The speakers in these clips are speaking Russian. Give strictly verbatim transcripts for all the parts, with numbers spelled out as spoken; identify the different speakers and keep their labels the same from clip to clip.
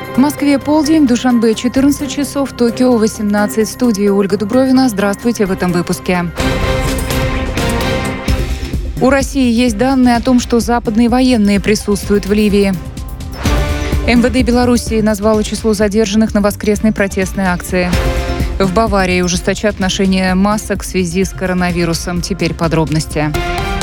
Speaker 1: В Москве полдень, в Душанбе четырнадцать часов, в Токио восемнадцать. В студии Ольга Дубровина. Здравствуйте в этом выпуске. У России есть данные о том, что западные военные присутствуют в Ливии. эм вэ дэ Белоруссии назвало число задержанных на воскресной протестной акции. В Баварии ужесточат ношение масок в связи с коронавирусом. Теперь подробности.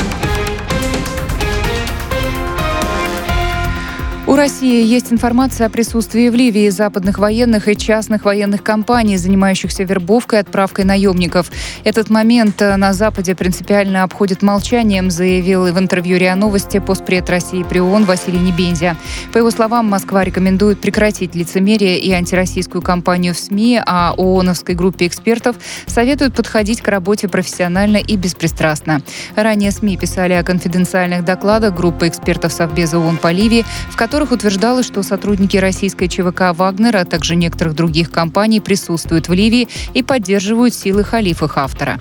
Speaker 1: У России есть информация о присутствии в Ливии западных военных и частных военных компаний, занимающихся вербовкой и отправкой наемников. Этот момент на Западе принципиально обходит молчанием, заявил в интервью РИА Новости постпред России при ООН Василий Небензя. По его словам, Москва рекомендует прекратить лицемерие и антироссийскую кампанию в СМИ, а ООНовской группе экспертов советуют подходить к работе профессионально и беспристрастно. Ранее СМИ писали о конфиденциальных докладах группы экспертов Совбеза ООН по Ливии, в которых утверждалось, что сотрудники российской ЧВК «Вагнер», а также некоторых других компаний присутствуют в Ливии и поддерживают силы халифа Хафтара.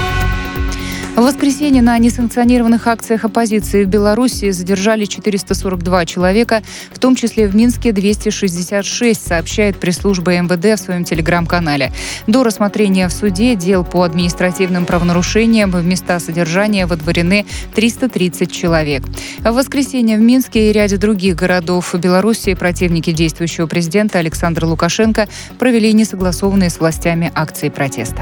Speaker 1: В воскресенье на несанкционированных акциях оппозиции в Беларуси задержали четыреста сорок два человека, в том числе в Минске двести шестьдесят шесть, сообщает пресс-служба эм вэ дэ в своем телеграм-канале. До рассмотрения в суде дел по административным правонарушениям в места содержания выдворены триста тридцать человек. В воскресенье в Минске и ряде других городов Беларуси противники действующего президента Александра Лукашенко провели несогласованные с властями акции протеста.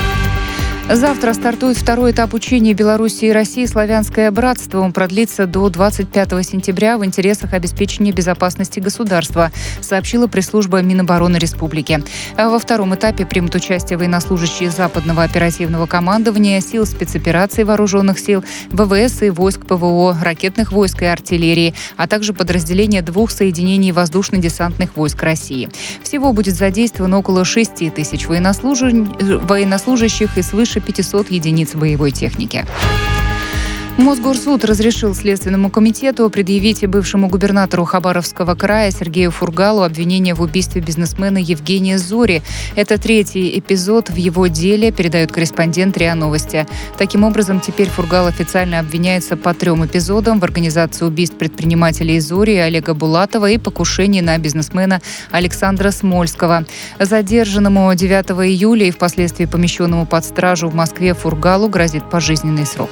Speaker 1: Завтра стартует второй этап учения Беларуси и России «Славянское братство». Он продлится до двадцать пятого сентября в интересах обеспечения безопасности государства, сообщила пресс-служба Минобороны Республики. Во втором этапе примут участие военнослужащие Западного оперативного командования, сил спецопераций вооруженных сил, вэ вэ эс и войск пэ вэ о, ракетных войск и артиллерии, а также подразделения двух соединений воздушно-десантных войск России. Всего будет задействовано около шести тысяч военнослужащих и свыше пятисот единиц боевой техники. Мосгорсуд разрешил Следственному комитету предъявить бывшему губернатору Хабаровского края Сергею Фургалу обвинение в убийстве бизнесмена Евгения Зори. Это третий эпизод в его деле, передает корреспондент РИА Новости. Таким образом, теперь Фургал официально обвиняется по трем эпизодам: в организации убийств предпринимателей Зори, Олега Булатова и покушении на бизнесмена Александра Смольского. Задержанному девятого июля и впоследствии помещенному под стражу в Москве Фургалу грозит пожизненный срок.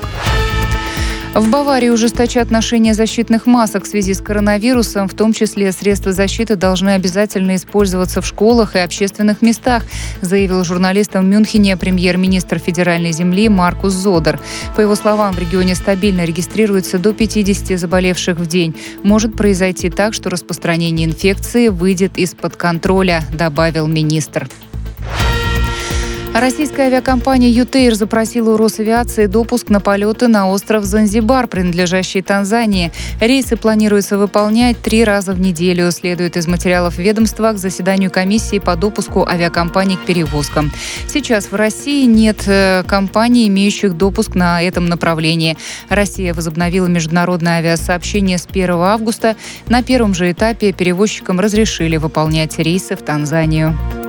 Speaker 1: В Баварии ужесточат ношение защитных масок в связи с коронавирусом. В том числе средства защиты должны обязательно использоваться в школах и общественных местах, заявил журналистам в Мюнхене премьер-министр федеральной земли Маркус Зодер. По его словам, в регионе стабильно регистрируется до пятидесяти заболевших в день. Может произойти так, что распространение инфекции выйдет из-под контроля, добавил министр. Российская авиакомпания «Ютейр» запросила у Росавиации допуск на полеты на остров Занзибар, принадлежащий Танзании. Рейсы планируется выполнять три раза в неделю, следует из материалов ведомства к заседанию комиссии по допуску авиакомпаний к перевозкам. Сейчас в России нет компаний, имеющих допуск на этом направлении. Россия возобновила международное авиасообщение с первого августа. На первом же этапе перевозчикам разрешили выполнять рейсы в Танзанию.